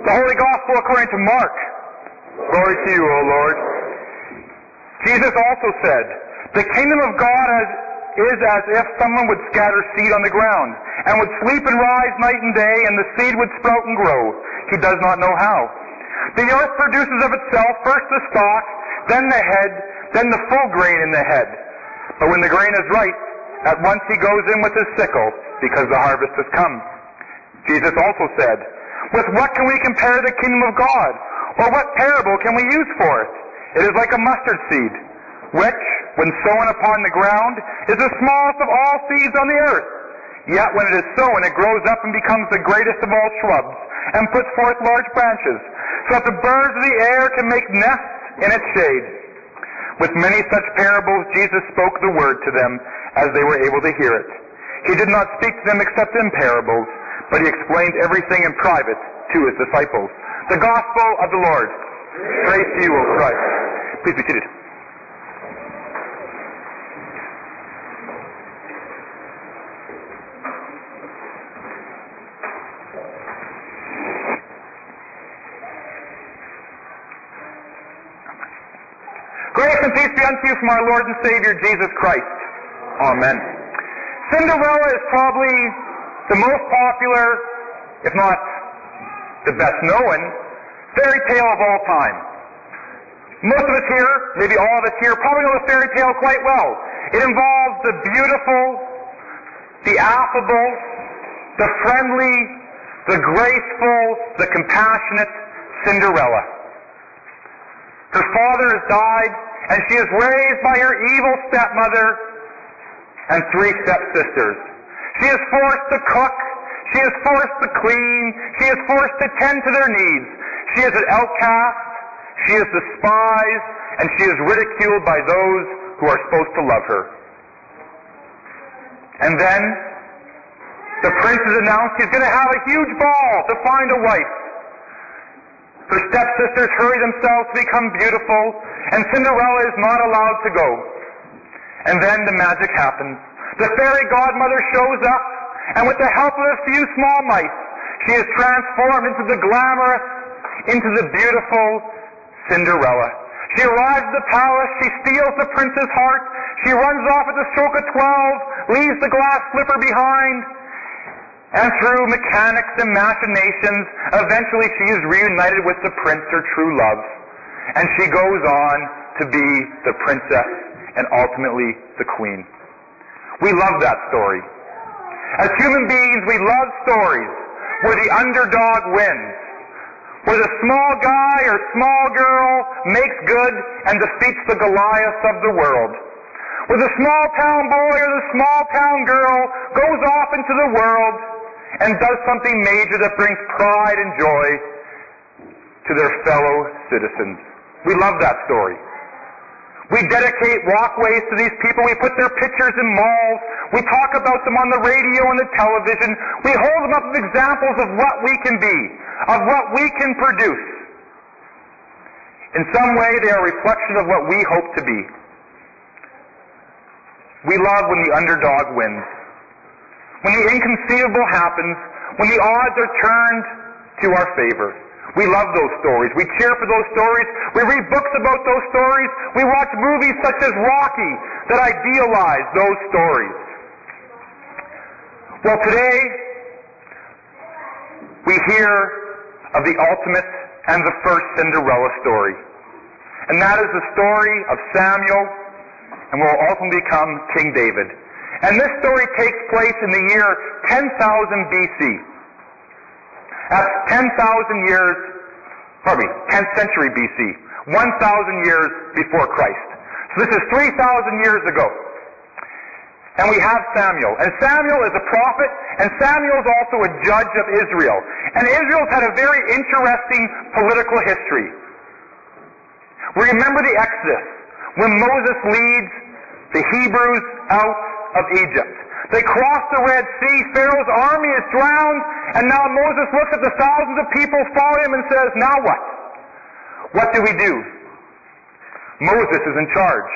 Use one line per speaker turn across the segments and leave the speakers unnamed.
The Holy Gospel according to Mark. Glory to you, O Lord. Jesus also said, "The kingdom of God is as if someone would scatter seed on the ground, and would sleep and rise night and day, and the seed would sprout and grow. He does not know how. The earth produces of itself first the stalk, then the head, then the full grain in the head. But when the grain is ripe, at once he goes in with his sickle, because the harvest has come." Jesus also said, "With what can we compare the kingdom of God? Or what parable can we use for it? It is like a mustard seed, which, when sown upon the ground, is the smallest of all seeds on the earth. Yet when it is sown, it grows up and becomes the greatest of all shrubs, and puts forth large branches, so that the birds of the air can make nests in its shade." With many such parables, Jesus spoke the word to them as they were able to hear it. He did not speak to them except in parables, but he explained everything in private to his disciples. The Gospel of the Lord. Praise to you, O Christ. Please be seated. Grace and peace be unto you from our Lord and Savior, Jesus Christ. Amen. Cinderella is probably the most popular, if not the best known, fairy tale of all time. Most of us here, maybe all of us here, probably know the fairy tale quite well. It involves the beautiful, the affable, the friendly, the graceful, the compassionate Cinderella. Her father has died, and she is raised by her evil stepmother and 3 stepsisters. She is forced to cook, she is forced to clean, she is forced to tend to their needs. She is an outcast, she is despised, and she is ridiculed by those who are supposed to love her. And then, the prince is announced he's going to have a huge ball to find a wife. Her stepsisters hurry themselves to become beautiful, and Cinderella is not allowed to go. And then the magic happens. The fairy godmother shows up, and with the help of a few small mice, she is transformed into the glamorous, into the beautiful Cinderella. She arrives at the palace, she steals the prince's heart, she runs off at the stroke of 12, leaves the glass slipper behind, and through mechanics and machinations, eventually she is reunited with the prince, her true love, and she goes on to be the princess and ultimately the queen. We love that story. As human beings, we love stories where the underdog wins, where the small guy or small girl makes good and defeats the Goliath of the world, where the small town boy or the small town girl goes off into the world and does something major that brings pride and joy to their fellow citizens. We love that story. We dedicate walkways to these people. We put their pictures in malls. We talk about them on the radio and the television. We hold them up as examples of what we can be, of what we can produce. In some way, they are a reflection of what we hope to be. We love when the underdog wins. When the inconceivable happens, when the odds are turned to our favor. We love those stories. We cheer for those stories. We read books about those stories. We watch movies such as Rocky that idealize those stories. Well, today, we hear of the ultimate and the first Cinderella story. And that is the story of Samuel, and will ultimately become King David. And this story takes place in the year 10,000 BC. That's 10,000 years, 10th century BC, 1,000 years before Christ. So this is 3,000 years ago. And we have Samuel. And Samuel is a prophet, and Samuel is also a judge of Israel. And Israel's had a very interesting political history. We remember the Exodus, when Moses leads the Hebrews out of Egypt. They cross the Red Sea, Pharaoh's army is drowned, and now Moses looks at the thousands of people following him and says, now what? What do we do? Moses is in charge.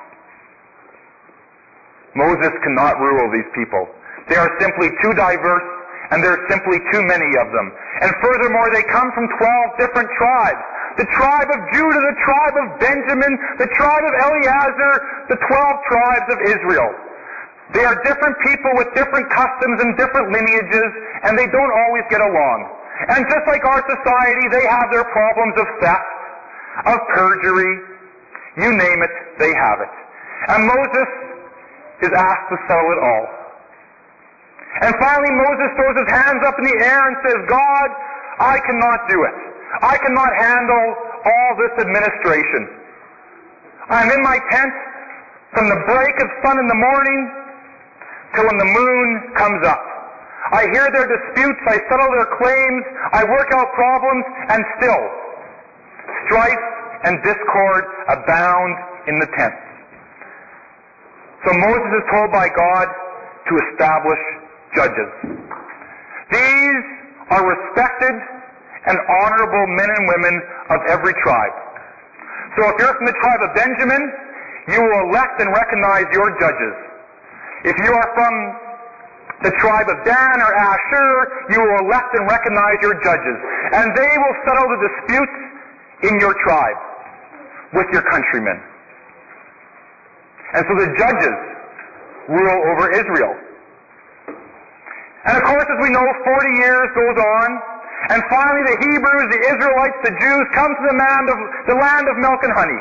Moses cannot rule these people. They are simply too diverse, and there are simply too many of them. And furthermore, they come from 12 different tribes. The tribe of Judah, the tribe of Benjamin, the tribe of Eleazar, the 12 tribes of Israel. They are different people with different customs and different lineages, and they don't always get along. And just like our society, they have their problems of theft, of perjury, you name it, they have it. And Moses is asked to settle it all. And finally Moses throws his hands up in the air and says, God, I cannot do it. I cannot handle all this administration. I'm in my tent from the break of sun in the morning till when the moon comes up. I hear their disputes, I settle their claims, I work out problems, and still strife and discord abound in the tents. So Moses is told by God to establish judges. These are respected and honorable men and women of every tribe. So if you're from the tribe of Benjamin, you will elect and recognize your judges. If you are from the tribe of Dan or Asher, you will elect and recognize your judges. And they will settle the disputes in your tribe with your countrymen. And so the judges rule over Israel. And of course, as we know, 40 years goes on, and finally the Hebrews, the Israelites, the Jews come to the land of milk and honey.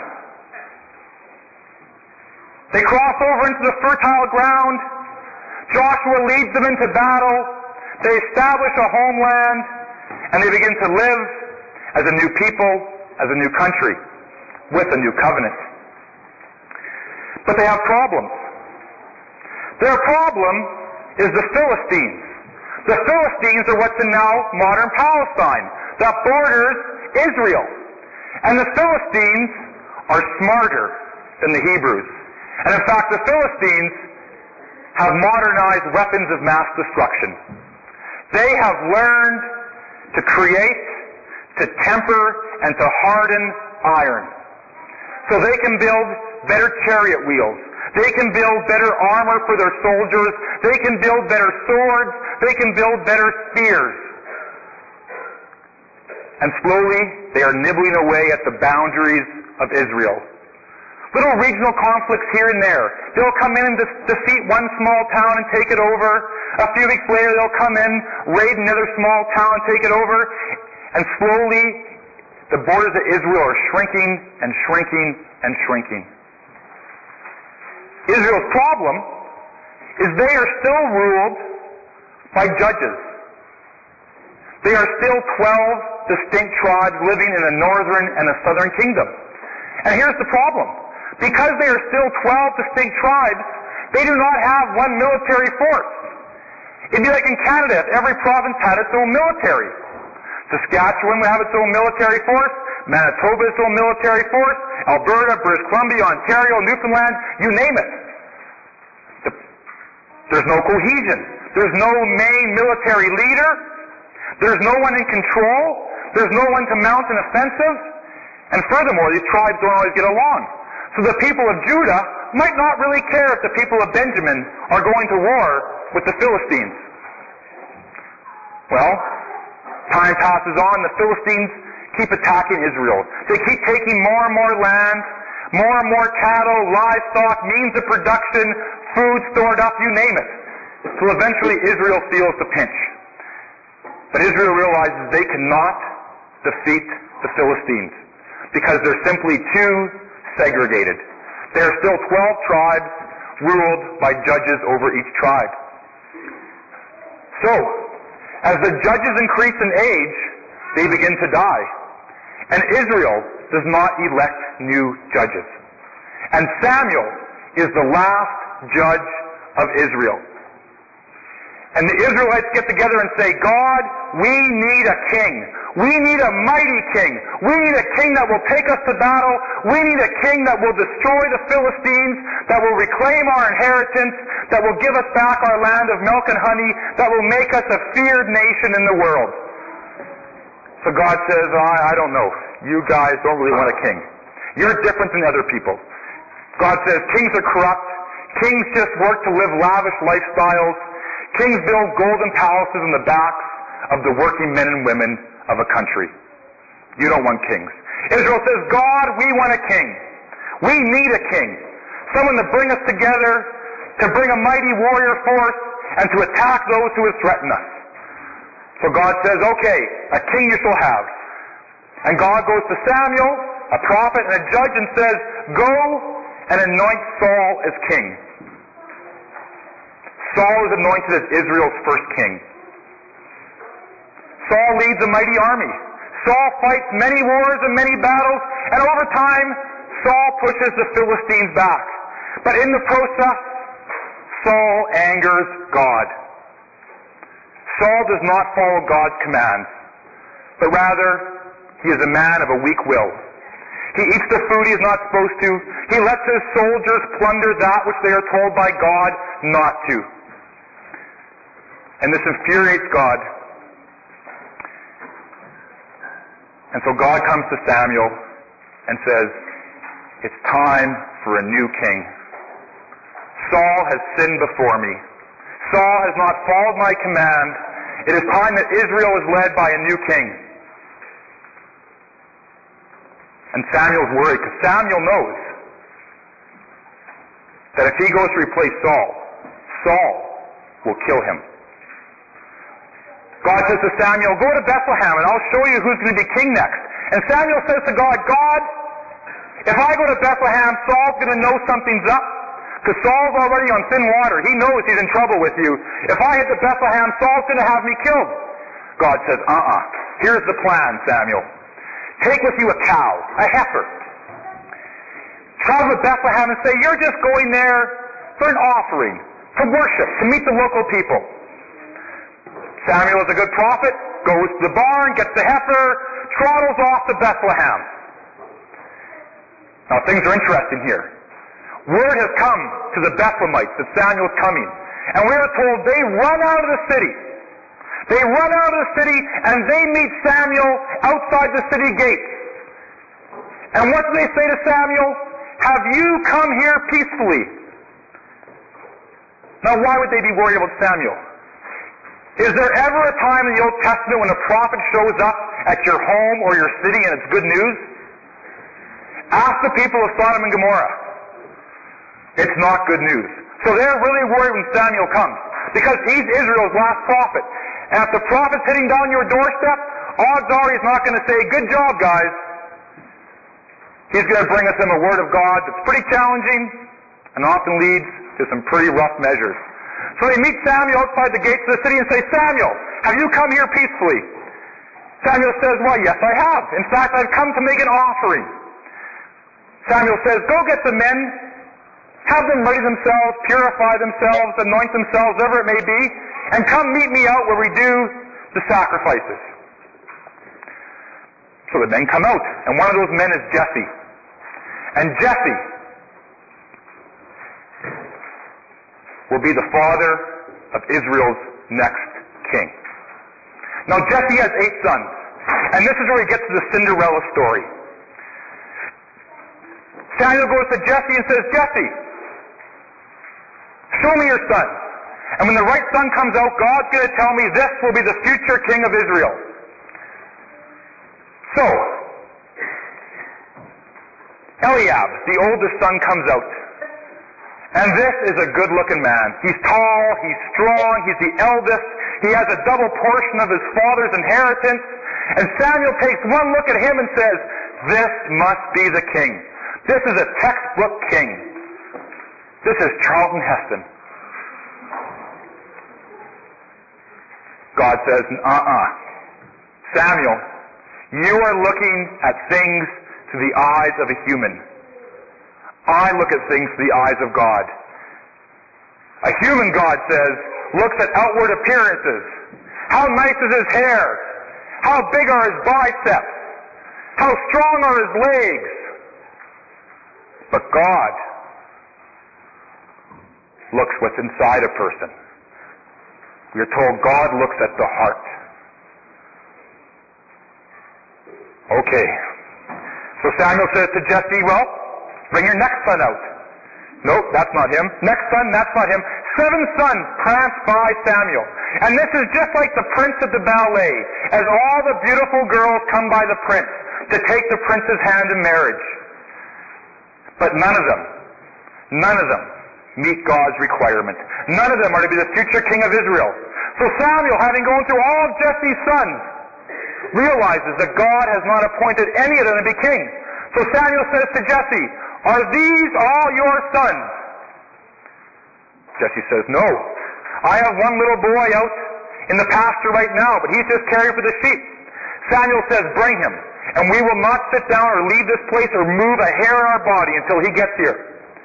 They cross over into the fertile ground. Joshua leads them into battle. They establish a homeland, and they begin to live as a new people, as a new country, with a new covenant. But they have problems. Their problem is the Philistines. The Philistines are what's in now modern Palestine, that borders Israel. And the Philistines are smarter than the Hebrews. And in fact, the Philistines have modernized weapons of mass destruction. They have learned to create, to temper, and to harden iron. So they can build better chariot wheels. They can build better armor for their soldiers. They can build better swords. They can build better spears. And slowly, they are nibbling away at the boundaries of Israel. Little regional conflicts here and there. They'll come in and defeat one small town and take it over. A few weeks later, they'll come in, raid another small town and take it over. And slowly, the borders of Israel are shrinking and shrinking and shrinking. Israel's problem is they are still ruled by judges. They are still 12 distinct tribes living in a northern and a southern kingdom. And here's the problem. Because they are still 12 distinct tribes, they do not have one military force. It'd be like in Canada if every province had its own military. Saskatchewan would have its own military force, Manitoba its own military force, Alberta, British Columbia, Ontario, Newfoundland, you name it. There's no cohesion. There's no main military leader. There's no one in control. There's no one to mount an offensive. And furthermore, these tribes don't always get along. So the people of Judah might not really care if the people of Benjamin are going to war with the Philistines. Well, time passes on, the Philistines keep attacking Israel. They keep taking more and more land, more and more cattle, livestock, means of production, food stored up, you name it. So eventually Israel feels the pinch. But Israel realizes they cannot defeat the Philistines because they're simply too segregated. There are still 12 tribes ruled by judges over each tribe. So, as the judges increase in age, they begin to die. And Israel does not elect new judges. And Samuel is the last judge of Israel. And the Israelites get together and say, God, we need a king. We need a mighty king. We need a king that will take us to battle. We need a king that will destroy the Philistines, that will reclaim our inheritance, that will give us back our land of milk and honey, that will make us a feared nation in the world. So God says, I don't know. You guys don't really want a king. You're different than other people. God says, kings are corrupt. Kings just work to live lavish lifestyles. Kings build golden palaces in the backs of the working men and women of a country. You don't want kings. Israel says, God, we want a king. We need a king. Someone to bring us together, to bring a mighty warrior force, and to attack those who would threaten us. So God says, okay, a king you shall have. And God goes to Samuel, a prophet and a judge, and says, go and anoint Saul as king. Saul is anointed as Israel's first king. Saul leads a mighty army. Saul fights many wars and many battles, and over time, Saul pushes the Philistines back. But in the process, Saul angers God. Saul does not follow God's commands, but rather, he is a man of a weak will. He eats the food he is not supposed to. He lets his soldiers plunder that which they are told by God not to. And this infuriates God. And so God comes to Samuel and says, it's time for a new king. Saul has sinned before me. Saul has not followed my command. It is time that Israel is led by a new king. And Samuel's worried because Samuel knows that if he goes to replace Saul, Saul will kill him. God says to Samuel, go to Bethlehem and I'll show you who's going to be king next. And Samuel says to God, God, if I go to Bethlehem, Saul's going to know something's up. Because Saul's already on thin water. He knows he's in trouble with you. If I head to Bethlehem, Saul's going to have me killed. God says, here's the plan, Samuel. Take with you a cow, a heifer. Travel to Bethlehem and say, you're just going there for an offering, for worship, to meet the local people. Samuel is a good prophet, goes to the barn, gets the heifer, trottles off to Bethlehem. Now things are interesting here. Word has come to the Bethlehemites that Samuel's coming. And we are told they run out of the city. They run out of the city and they meet Samuel outside the city gates. And what do they say to Samuel? Have you come here peacefully? Now why would they be worried about Samuel? Is there ever a time in the Old Testament when a prophet shows up at your home or your city and it's good news? Ask the people of Sodom and Gomorrah. It's not good news. So they're really worried when Samuel comes, because he's Israel's last prophet. And if the prophet's hitting down your doorstep, odds are he's not going to say, good job, guys. He's going to bring us in a word of God that's pretty challenging and often leads to some pretty rough measures. So they meet Samuel outside the gates of the city and say, Samuel, have you come here peacefully? Samuel says, well, yes, I have. In fact, I've come to make an offering. Samuel says, go get the men, have them ready themselves, purify themselves, anoint themselves, whatever it may be, and come meet me out where we do the sacrifices. So the men come out, and one of those men is Jesse. And Jesse will be the father of Israel's next king. Now Jesse has 8 sons, and this is where he gets to the Cinderella story. Samuel goes to Jesse and says, Jesse, show me your son. And when the right son comes out, God's going to tell me this will be the future king of Israel. So, Eliab, the oldest son, comes out. And this is a good-looking man. He's tall, he's strong, he's the eldest. He has a double portion of his father's inheritance. And Samuel takes one look at him and says, this must be the king. This is a textbook king. This is Charlton Heston. God says, Samuel, you are looking at things through the eyes of a human. I look at things through the eyes of God. A human, God says, looks at outward appearances. How nice is his hair? How big are his biceps? How strong are his legs? But God looks what's inside a person. We are told God looks at the heart. Okay. So Samuel says to Jesse, well, bring your next son out. Nope, that's not him. Next son, that's not him. 7 sons pranced by Samuel. And this is just like the prince at the ballet, as all the beautiful girls come by the prince to take the prince's hand in marriage. But none of them meet God's requirement. None of them are to be the future king of Israel. So Samuel, having gone through all of Jesse's sons, realizes that God has not appointed any of them to be king. So Samuel says to Jesse, "Are these all your sons?" Jesse says, "No. I have one little boy out in the pasture right now, but he's just caring for the sheep." Samuel says, "Bring him, and we will not sit down or leave this place or move a hair in our body until he gets here."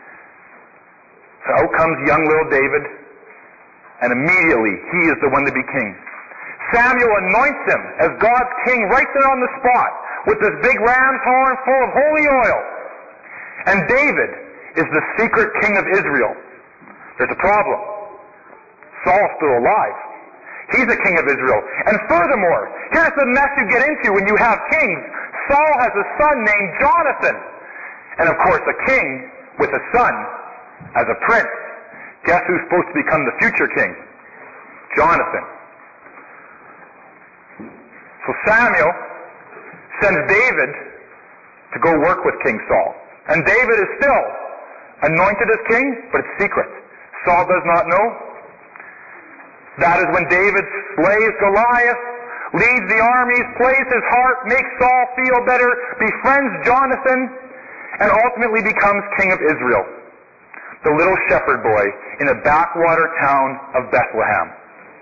So out comes young little David, and immediately he is the one to be king. Samuel anoints him as God's king right there on the spot with this big ram's horn full of holy oil. And David is the secret king of Israel. There's a problem. Saul's still alive. He's a king of Israel. And furthermore, here's the mess you get into when you have kings. Saul has a son named Jonathan. And of course, a king with a son as a prince. Guess who's supposed to become the future king? Jonathan. So Samuel sends David to go work with King Saul. And David is still anointed as king, but it's secret. Saul does not know. That is when David slays Goliath, leads the armies, plays his harp, makes Saul feel better, befriends Jonathan, and ultimately becomes king of Israel. The little shepherd boy in the backwater town of Bethlehem.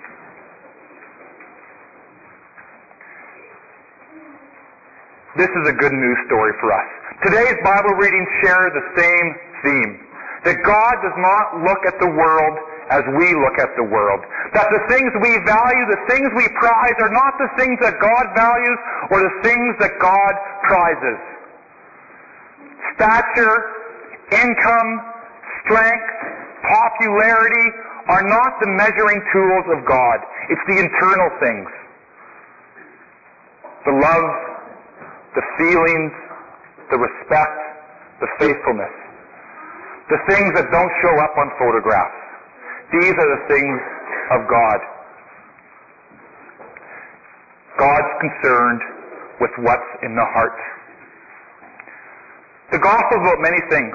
This is a good news story for us. Today's Bible readings share the same theme. That God does not look at the world as we look at the world. That the things we value, the things we prize, are not the things that God values or the things that God prizes. Stature, income, strength, popularity are not the measuring tools of God. It's the internal things. The love, the feelings, the respect, the faithfulness. The things that don't show up on photographs. These are the things of God. God's concerned with what's in the heart. The gospel is about many things.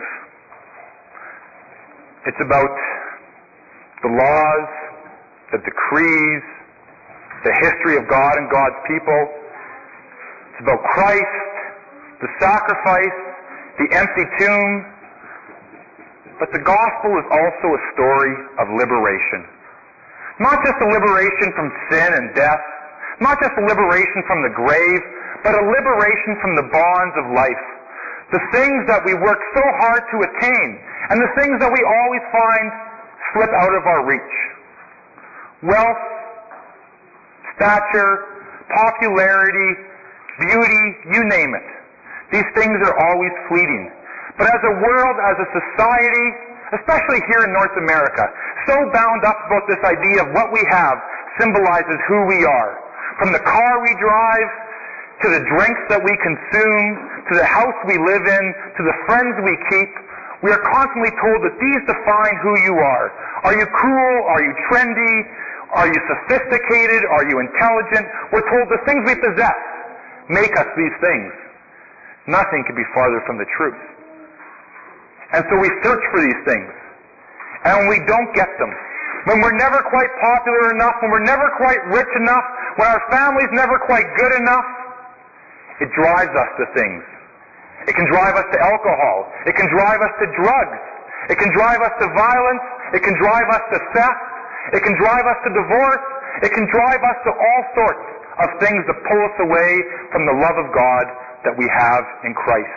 It's about the laws, the decrees, the history of God and God's people. It's about Christ, the sacrifice, the empty tomb. But the gospel is also a story of liberation. Not just a liberation from sin and death, not just a liberation from the grave, but a liberation from the bonds of life. The things that we work so hard to attain, and the things that we always find slip out of our reach. Wealth, stature, popularity, beauty, you name it. These things are always fleeting. But as a world, as a society, especially here in North America, so bound up about this idea of what we have symbolizes who we are. From the car we drive, to the drinks that we consume, to the house we live in, to the friends we keep, we are constantly told that these define who you are. Are you cool? Are you trendy? Are you sophisticated? Are you intelligent? We're told the things we possess make us these things. Nothing could be farther from the truth. And so we search for these things. And when we don't get them, when we're never quite popular enough, when we're never quite rich enough, when our family's never quite good enough, it drives us to things. It can drive us to alcohol. It can drive us to drugs. It can drive us to violence. It can drive us to theft. It can drive us to divorce. It can drive us to all sorts of things that pull us away from the love of God that we have in Christ.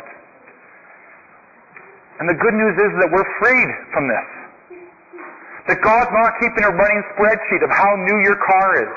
And the good news is that we're freed from this. That God's not keeping a running spreadsheet of how new your car is,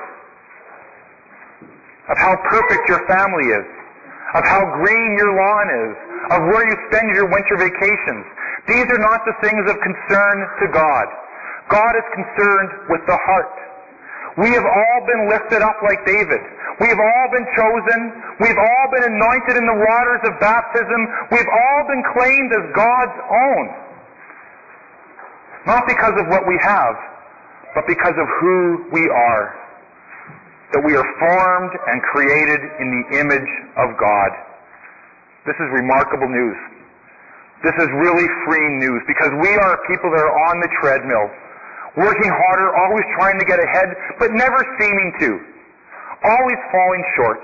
of how perfect your family is, of how green your lawn is, of where you spend your winter vacations. These are not the things of concern to God. God is concerned with the heart. We have all been lifted up like David. We have all been chosen. We've all been anointed in the waters of baptism. We've all been claimed as God's own. Not because of what we have, but because of who we are. That we are formed and created in the image of God. This is remarkable news. This is really freeing news because we are people that are on the treadmill, working harder, always trying to get ahead, but never seeming to. Always falling short.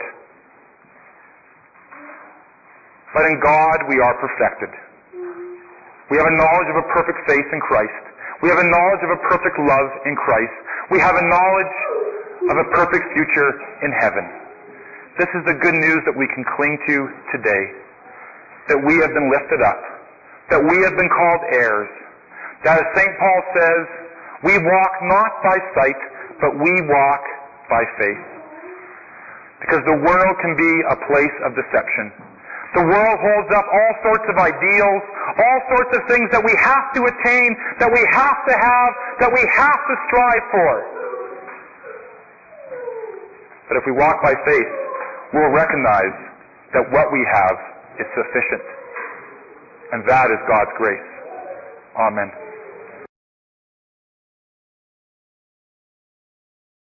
But in God we are perfected. We have a knowledge of a perfect faith in Christ. We have a knowledge of a perfect love in Christ. We have a knowledge of a perfect future in heaven. This is the good news that we can cling to today. That we have been lifted up. That we have been called heirs. That as St. Paul says, we walk not by sight, but we walk by faith. Because the world can be a place of deception. The world holds up all sorts of ideals, all sorts of things that we have to attain, that we have to have, that we have to strive for. But if we walk by faith, we'll recognize that what we have is sufficient. And that is God's grace. Amen.